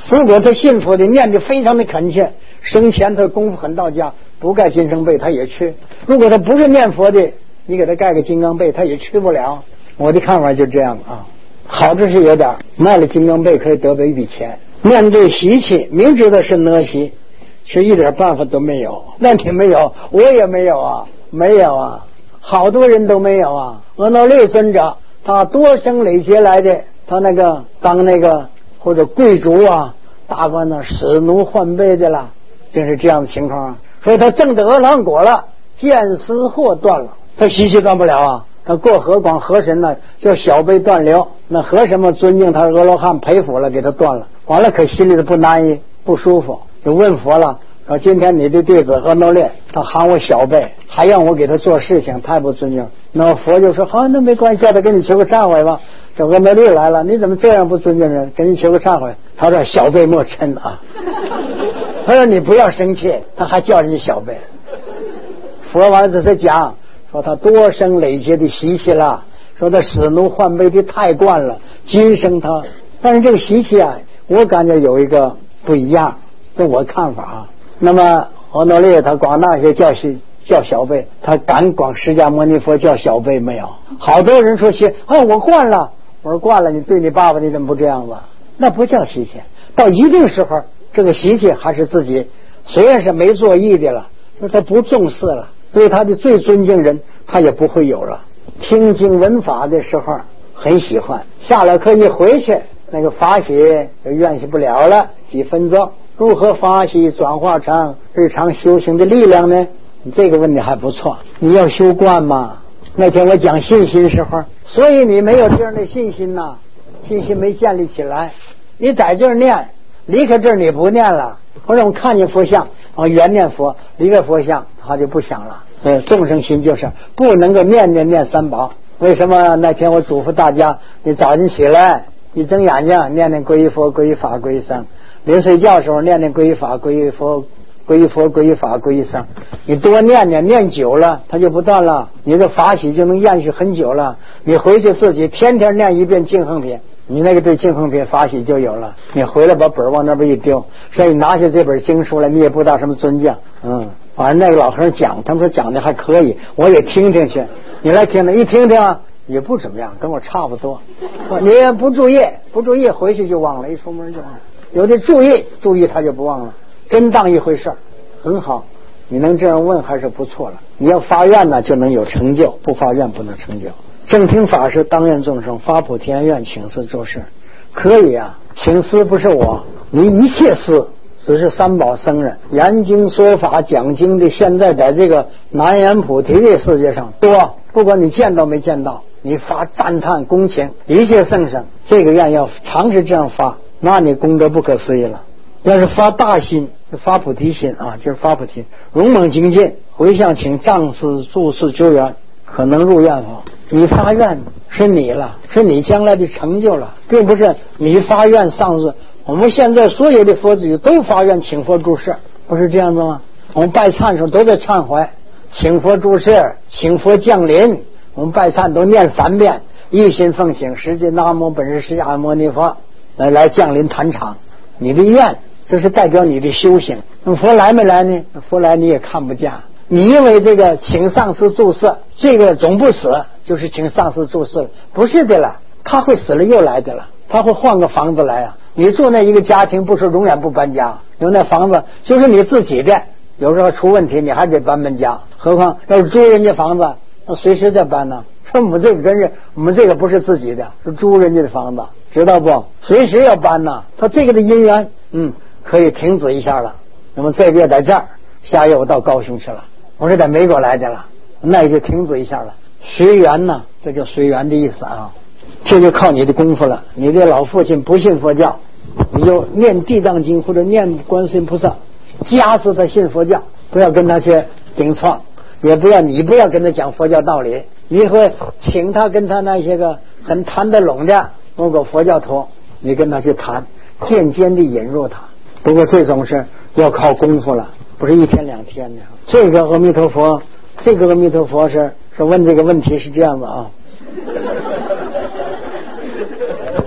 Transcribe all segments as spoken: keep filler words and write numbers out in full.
如果他信佛的念的非常的恳切，生前他功夫很到家，不盖金刚被他也去。如果他不是念佛的，你给他盖个金刚被他也去不了。我的看法就这样啊。好的是有点，卖了金刚被可以得到一笔钱。面对习气，明知道是恶习，却一点办法都没有。那你没有，我也没有啊，没有啊，好多人都没有啊。阿耨利尊者他多生累劫来的，他那个当那个或者贵族啊，大官呢使奴换婢的了，就是这样的情况啊。所以他证得阿郎果了，见思惑断了，他习气断不了啊。他过河广河神呢，叫小辈断流，那河神们尊敬他阿罗汉陪辅了，给他断了，完了可心里头不安逸不舒服，就问佛了，说今天你的弟子阿耨利他喊我小辈，还让我给他做事情，太不尊敬。那佛就说好，那没关系，叫他给你求个忏悔吧。这阿耨利来了，你怎么这样不尊敬人，给你求个忏悔。他说小辈莫嗔啊，他说你不要生气，他还叫人家小辈。佛完了才讲说他多生累劫的习气了，说他使奴换婢的太惯了，今生他，但是这个习气啊，我感觉有一个不一样，这我看法啊。那么阿耨利他管那些叫小叫小辈，他敢管释迦牟尼佛叫小辈没有？好多人说习啊，我惯了，我说惯了，你对你爸爸你怎么不这样吧？那不叫习气，到一定时候，这个习气还是自己，虽然是没做义的了，说他不重视了。所以他的最尊敬人他也不会有了。听经闻法的时候很喜欢，下了课一回去那个法喜就愿习不了了几分钟。如何法喜转化成日常修行的力量呢？这个问题还不错。你要修观嘛，那天我讲信心时候，所以你没有这样的信心呐、啊，信心没建立起来，你在这儿念，离开这儿你不念了，或者我看见佛像啊，原念佛，离开佛像他就不想了。呃，众生心就是不能够念念念三宝。为什么那天我嘱咐大家，你早晨起来一睁眼睛念念皈依佛皈依法皈依僧，临睡觉的时候念念皈依法皈依佛皈依佛皈依法皈依僧，你多念念，念久了它就不断了，你的法喜就能延续很久了。你回去自己天天念一遍净行品，你那个对净行品法喜就有了。你回来把本往那边一丢，所以拿下这本经书来，你也不知道什么尊敬。嗯，反正那个老和尚讲，他们说讲的还可以，我也听听去。你来听听，一听听啊，也不怎么样，跟我差不多。你也不注意，不注意回去就忘了，一出门就忘了。有的注意，注意他就不忘了，真当一回事儿，很好。你能这样问还是不错了。你要发愿呢，就能有成就；不发愿不能成就。正听法师当愿众生发普天愿，请示做事，可以啊。请示不是我，你一切事只是三宝僧人言经说法讲经的。现在在这个南阎菩提的世界上多，不管你见到没见到，你发赞叹恭请一切圣生，这个愿要常时这样发，那你功德不可思议了。要是发大心，发菩提心啊，就是发菩提，勇猛精进，回向请仗师助世救援，可能入愿法。你发愿是你了，是你将来的成就了，并不是你发愿上世。我们现在所有的佛子都发愿请佛助世，不是这样子吗？我们拜忏的时候都在忏悔，请佛助世，请佛降临。我们拜忏都念三遍，一心奉请世界南无本师释迦牟尼佛来来降临坛场。你的愿这是代表你的修行。那么佛来没来呢？佛来你也看不见。你因为这个请上师助世，这个总不死，就是请上师助世了，不是的了，他会死了又来的了，他会换个房子来啊。你住那一个家庭不是永远不搬家，有那房子就是你自己的，有时候出问题你还得搬搬家，何况要是租人家房子，那随时在搬呢。说我们这个跟着我们这个不是自己的，是租人家的房子，知道不？随时要搬呢。他这个的因缘嗯可以停止一下了。那么这个月在这儿，下月我到高雄去了，我是在美国来的了，那也就停止一下了。随缘呢，这叫随缘的意思啊。这就靠你的功夫了。你的老父亲不信佛教，你就念地藏经或者念观世音菩萨，加持他信佛教，不要跟他去顶撞，也不要你不要跟他讲佛教道理，你会请他跟他那些个很谈得拢的某个佛教徒，你跟他去谈，渐渐地引入他。不过这种是要靠功夫了，不是一天两天的。这个阿弥陀佛，这个阿弥陀佛是是问这个问题是这样的啊。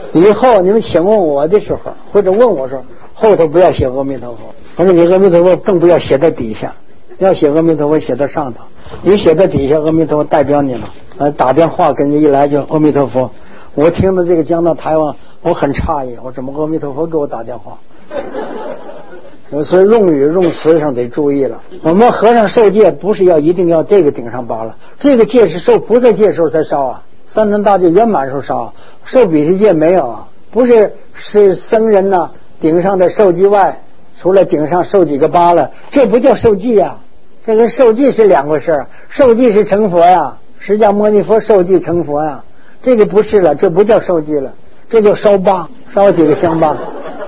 以后你们请问我的时候，或者问我说，后头不要写阿弥陀佛，或者你阿弥陀佛更不要写在底下，要写阿弥陀佛写在上头。你写在底下，阿弥陀佛代表你了。呃，打电话跟你一来就阿弥陀佛。我听到这个讲到台湾，我很诧异，我怎么阿弥陀佛给我打电话？所以用语用词上得注意了。我们和尚受戒不是要一定要这个顶上疤了，这个戒是受菩萨戒时候才烧啊，三乘大戒圆满时候烧，受比丘戒没有啊。不是是僧人呐、啊，顶上的受记外，除了顶上受几个疤了，这不叫受记啊，这跟受记是两回事。受记是成佛呀，释迦牟尼佛受记成佛呀，这个不是了，这不叫受记了，这叫烧疤，烧几个香疤。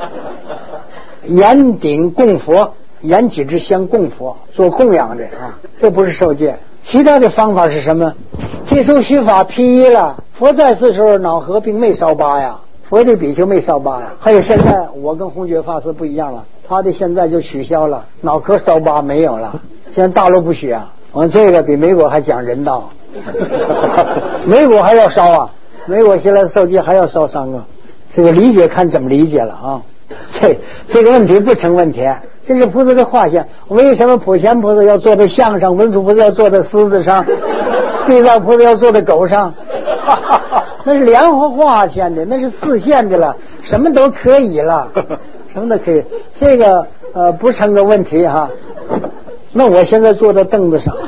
燃顶供佛，燃几支香供佛，做供养的啊，这不是受戒。其他的方法是什么？剃除须发披衣了。佛在世时候脑合并没烧疤呀，佛的比丘没烧疤呀。还有现在我跟弘觉法师不一样了，他的现在就取消了，脑壳烧疤没有了。现在大陆不许啊，我这个比美国还讲人道，美国还要烧啊，美国现在受戒还要烧三个，这个理解看怎么理解了啊。这这个问题不成问题，这是菩萨的画像。为什么普贤菩萨要坐在象上，文殊菩萨要坐在狮子上，地藏菩萨要坐在狗上？那是莲花画现的，那是示现的了，什么都可以了，什么都可以。这个呃不成个问题哈。那我现在坐在凳子上。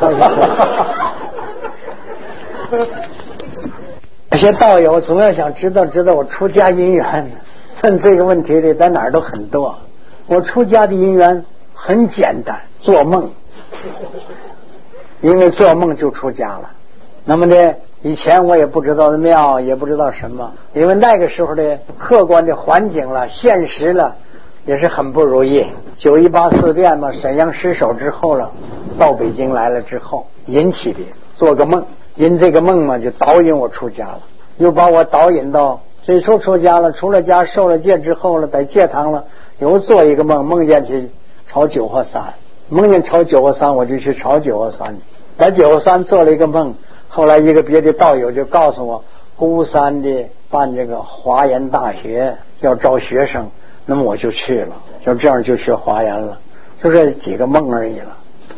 有些道友总要想知道知道我出家因缘。问这个问题的在哪儿都很多。我出家的因缘很简单，做梦，因为做梦就出家了。那么呢，以前我也不知道的庙，也不知道什么，因为那个时候的客观的环境了，现实了，也是很不如意。九一八事变嘛，沈阳失守之后了，到北京来了之后引起的，做个梦，因这个梦嘛，就导引我出家了，又把我导引到。最初出家了，出了家受了戒之后了，在戒堂了，又做一个梦，梦见去朝九华山，梦见朝九华山，我就去朝九华山，在九华山做了一个梦。后来一个别的道友就告诉我，孤山的办这个华严大学要招学生，那么我就去了，就这样就学华严了，就这几个梦而已了。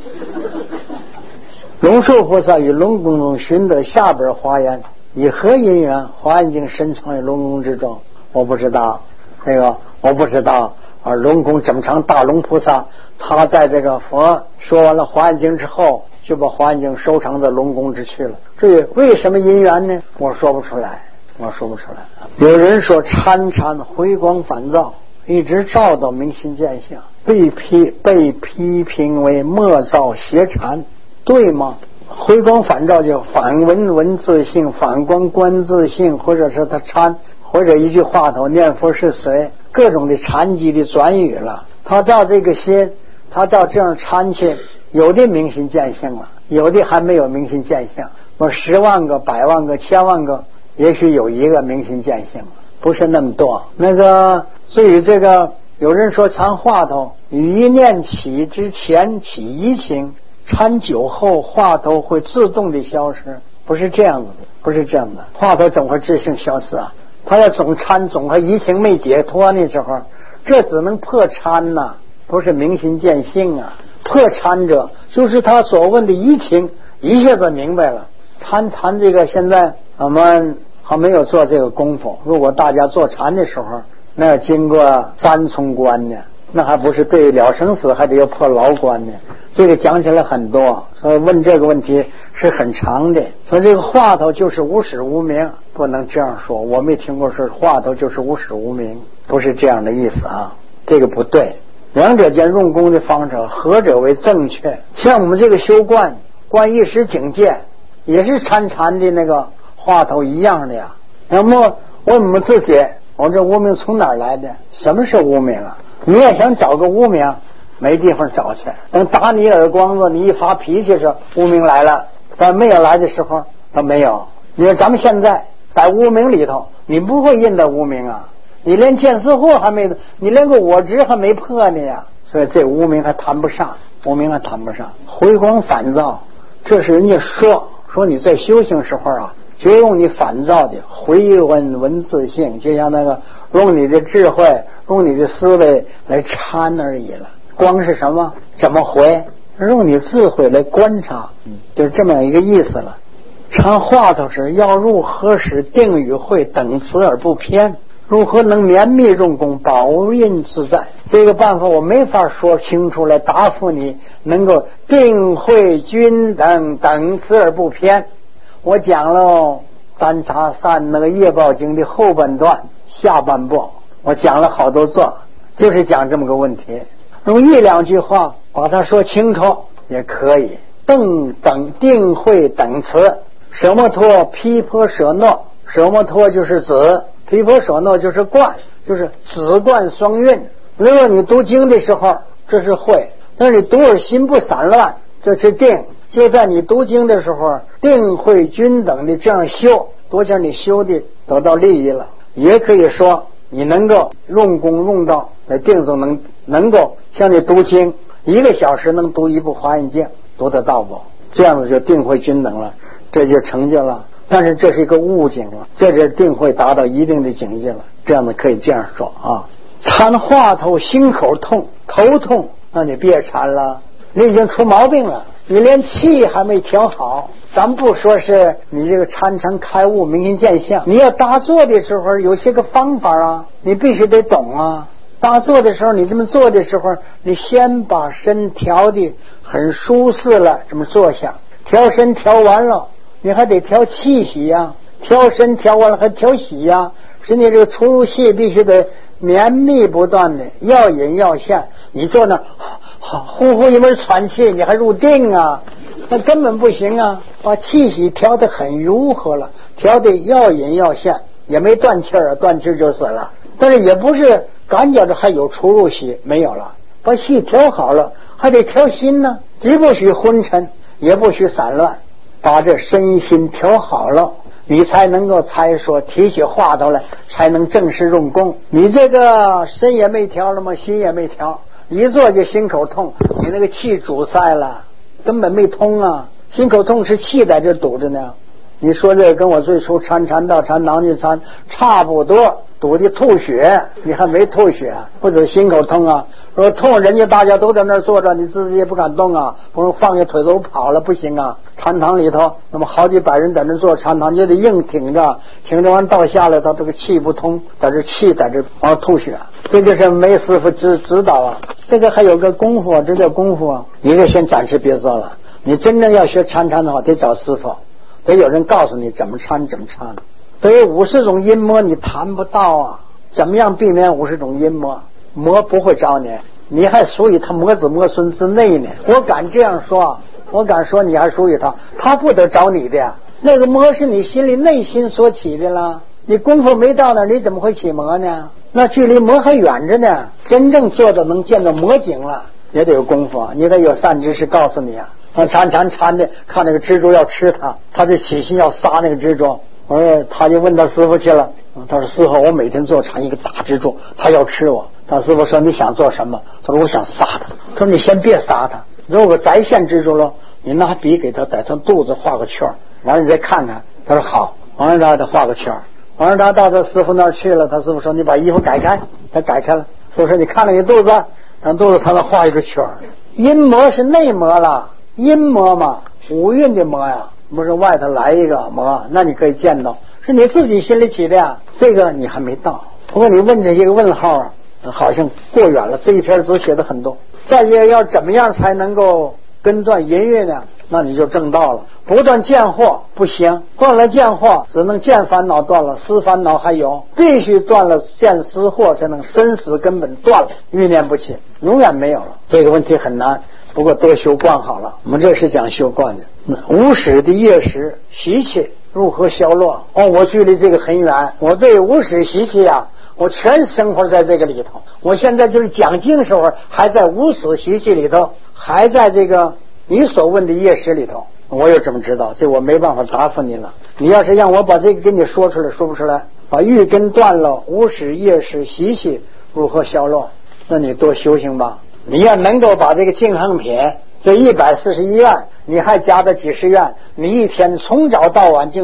龙树菩萨与龙公中寻得下边华严，以何因缘华严经深藏于龙宫之中？我不知道，那个我不知道啊。龙宫整常大龙菩萨，他在这个佛说完了华严经之后，就把华严经收藏在龙宫之去了。至于为什么因缘呢？我说不出来，我说不出来。有人说参禅回光返照，一直照到明心见相，被批被批评为莫照邪禅，对吗？回光返照就反闻闻自性，反观观自性，或者是他参，或者一句话头念佛是谁，各种的禅机的转语了。他照这个心，他照这样参去，有的明心见性了，有的还没有明心见性。我十万个、百万个、千万个，也许有一个明心见性了，不是那么多。那个至于这个，有人说参话头，语一念起之前起一情。参久后话头会自动的消失，不是这样子的，不是这样的，话头总会自性消失啊。他要总参，总和疑情没解脱那时候，这只能破参呐、啊，不是明心见性啊。破参者就是他所问的疑情一下子明白了。参禅这个现在我们还没有做这个功夫，如果大家做禅的时候，那要经过三重关呢，那还不是对了生死，还得要破牢关呢。这个讲起来很多，所以问这个问题是很长的。所以这个话头就是无始无明，不能这样说。我没听过说话头就是无始无明，不是这样的意思啊，这个不对。两者间用功的方式，何者为正确？像我们这个修观观一时警戒，也是参禅的那个话头一样的呀。那么问我们自己，我这无明从哪儿来的？什么是无明啊？你要想找个无明，没地方找去。等打你耳光子，你一发脾气时，无明来了；但没有来的时候，它没有。你说咱们现在在无明里头，你不会印的无明啊，你连见思惑还没，你连个我执还没破呢呀，所以这无明还谈不上，无明还谈不上。回光返照，这是人家说说你在修行时候啊， 就用你烦躁的回温文字性，就像那个用你的智慧用你的思维来参而已了。光是什么怎么回，用你智慧来观察，就是这么一个意思了。参话头时要如何使定与会等词而不偏，如何能绵密用功保印自在，这个办法我没法说清楚来答复你，能够定会均等等词而不偏。我讲了三茶三那个业报经的后半段下半部，我讲了好多座，就是讲这么个问题，用一两句话把它说清楚也可以。等等定会等词，舍摩托毗婆舍那，舍摩托就是子，毗婆舍那就是冠，就是子冠双运。如果你读经的时候这是会，但是你读而心不散乱这是定。就在你读经的时候定会均等的这样修，多讲你修的得到利益了。也可以说你能够用功用到在定中能能够像你读经一个小时能读一部华严经读得到不，这样子就定会均等了，这就成就了。但是这是一个悟境了，这是定会达到一定的境界了，这样子可以这样说啊。参话头心口痛头痛，那你别参了，你已经出毛病了，你连气还没调好。咱不说是你这个参禅开悟明心见相，你要打坐的时候有些个方法啊，你必须得懂啊。打坐的时候你这么做的时候，你先把身调的很舒适了，这么坐下，调身调完了你还得调气息呀、啊，调身调完了还调息呀、啊，使你这个出入气必须得绵密不断的，要隐要现。你坐那呼呼一门喘气，你还入定啊？那根本不行啊！把气息调得很柔和了，调得要隐要现，也没断气儿啊，断气就死了。但是也不是感觉着还有出入息，没有了。把气调好了，还得调心呢，既不许昏沉，也不许散乱，把这身心调好了，你才能够才说提起话头来，才能正式用功。你这个身也没调了吗？心也没调，一坐就心口痛，你那个气阻塞了，根本没通啊！心口痛是气在这堵着呢。你说这跟我最初参禅到禅囊去参差不多，堵的吐血，你还没吐血，或者心口痛啊？说痛，人家大家都在那儿坐着，你自己也不敢动啊，不能放下腿都跑了，不行啊！禅堂里头，那么好几百人在那坐禅堂，就得硬挺着，挺着完倒下来，他这个气不通，在这气在这往吐血，这就是没师傅指指导啊。这个还有个功夫，这叫功夫啊！你这先暂时别做了，你真正要学参禅的话，得找师傅。得有人告诉你怎么参怎么参。对于五十种阴魔你谈不到啊，怎么样避免五十种阴魔？魔不会找你，你还属于他魔子魔孙之内呢。我敢这样说，我敢说你还属于他，他不得找你的呀。那个魔是你心里内心所起的了，你功夫没到那儿，你怎么会起魔呢？那距离魔还远着呢，真正做到能见到魔境了，也得有功夫啊，你得有善知识告诉你啊。缠缠缠的，看那个蜘蛛要吃他，他就起心要杀那个蜘蛛。我说他就问他师傅去了，他说师傅，我每天做禅一个大蜘蛛，他要吃我。他师傅说你想做什么？他说我想杀他。他说你先别杀他，如果再现蜘蛛了，你拿笔给他在他肚子画个圈，完了你再看看。他说好，完了他他画个圈，完了他到他师傅那儿去了，他师傅说你把衣服改开，他改开了。师傅说你看了你肚子，他肚子他那画一个圈。阴魔是内魔了。阴魔嘛，五蕴的魔呀，不是外头来一个魔，那你可以见到，是你自己心里起的呀。这个你还没到。不过你问这些个问号啊，好像过远了。这一篇只写的很多。再一个要怎么样才能够根断淫欲呢？那你就正道了。不断见惑不行，断了见惑只能见烦恼断了，思烦恼还有，必须断了见思惑才能生死根本断了，欲念不起，永远没有了。这个问题很难。不过多修观好了，我们这是讲修观的。无始的业识习气如何消落？哦，我距离这个很远，我对无始习气啊，我全生活在这个里头。我现在就是讲经的时候，还在无始习气里头，还在这个你所问的业识里头。我又怎么知道？这我没办法答复你了。你要是让我把这个跟你说出来，说不出来。把欲根断了，无始业识习气如何消落？那你多修行吧。你要能够把这个净行品这一百四十一愿，你还加的几十愿，你一天从早到晚就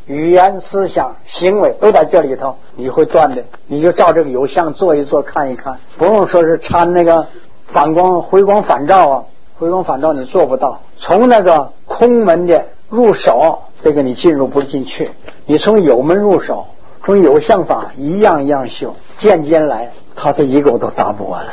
语言、思想、行为都在这里头，你会断的。你就照这个有相做一做，看一看，不用说是掺那个反光、回光返照啊，回光返照你做不到。从那个空门的入手，这个你进入不进去。你从有门入手，从有相法一样一样修，渐渐来，他这一个我都答不完。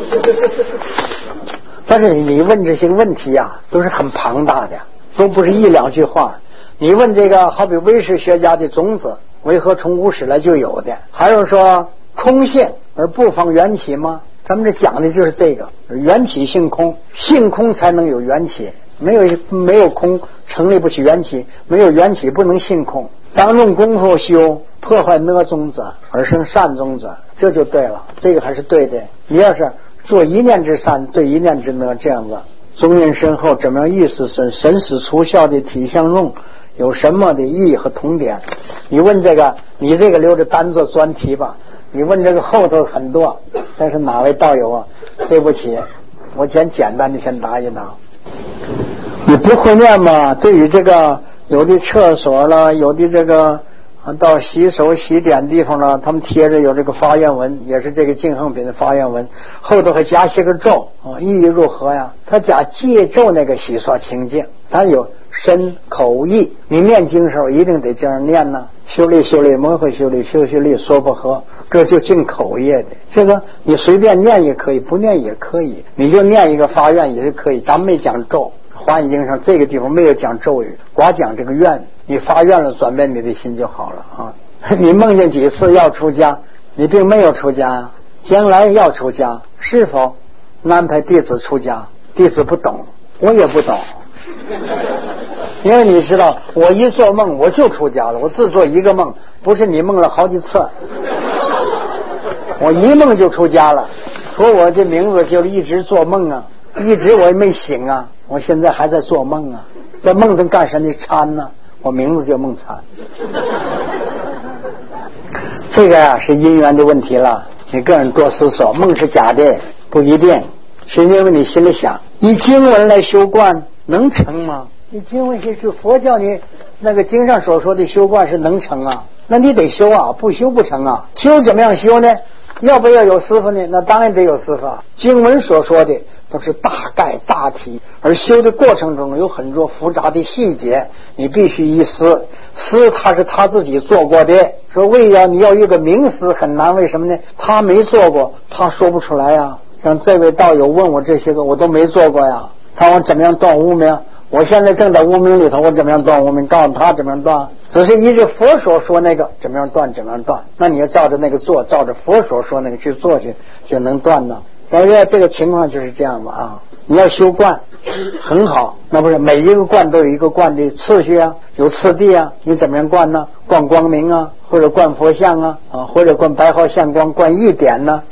但是你问这些问题啊，都是很庞大的，都不是一两句话。你问这个好比唯识学家的种子为何从无始来就有的，还有说空性而不妨缘起吗？咱们这讲的就是这个缘起性空，性空才能有缘起，没有没有空成立不起缘起，没有缘起不能性空。当用功夫修破坏恶种子而生善种子，这就对了，这个还是对的。你要是做一念之善对一念之恶，这样子宗人身后怎么样意思深，神使出效的体相用有什么的意义和同点？你问这个，你这个留着单做专题吧。你问这个后头很多，但是哪位道友啊？对不起，我先简单的先答一答。你不会念吗？对于这个有的厕所了，有的这个到洗手洗点地方了，他们贴着有这个发愿文，也是这个净恒品的发愿文，后头还加些个咒啊，意义如何呀？他加戒咒那个洗刷清净，他有身口意，你念经的时候一定得这样念呢。修利修利摩诃修利修修利说不合，这就进口业的。这个你随便念也可以，不念也可以，你就念一个发愿也是可以。咱没讲咒，华严经上这个地方没有讲咒语，光讲这个愿，你发愿了转变你的心就好了啊。你梦见几次要出家，你并没有出家，将来要出家，是否安排弟子出家？弟子不懂，我也不懂。因为你知道我一做梦我就出家了，我自做一个梦，不是你梦了好几次，我一梦就出家了。说我这名字就是一直做梦啊，一直我也没醒啊，我现在还在做梦啊，在梦中干什么参呢？我名字叫梦参。这个啊是因缘的问题了，你个人多思索，梦是假的不一定，是因为你心里想，以经文来修观能成吗？你经文是佛教你那个经上所说的修观是能成啊，那你得修啊，不修不成啊。修怎么样修呢？要不要有师傅呢？那当然得有师傅啊。经文所说的都是大概大体，而修的过程中有很多复杂的细节，你必须一思思，他是他自己做过的。说为了你要有个名师很难，为什么呢？他没做过，他说不出来呀。像这位道友问我这些个，我都没做过呀。他问怎么样断无明，我现在正在无明里头，我怎么样断无明？告诉他怎么样断，只是依着佛所说那个怎么样断怎么样断。那你要照着那个做，照着佛所说那个去做去，就能断呢。但是这个情况就是这样吧啊！你要修观很好，那不是每一个观都有一个观的次序啊，有次第啊。你怎么样观呢？观光明啊，或者观佛像啊，啊，或者观白毫相光，观一点呢。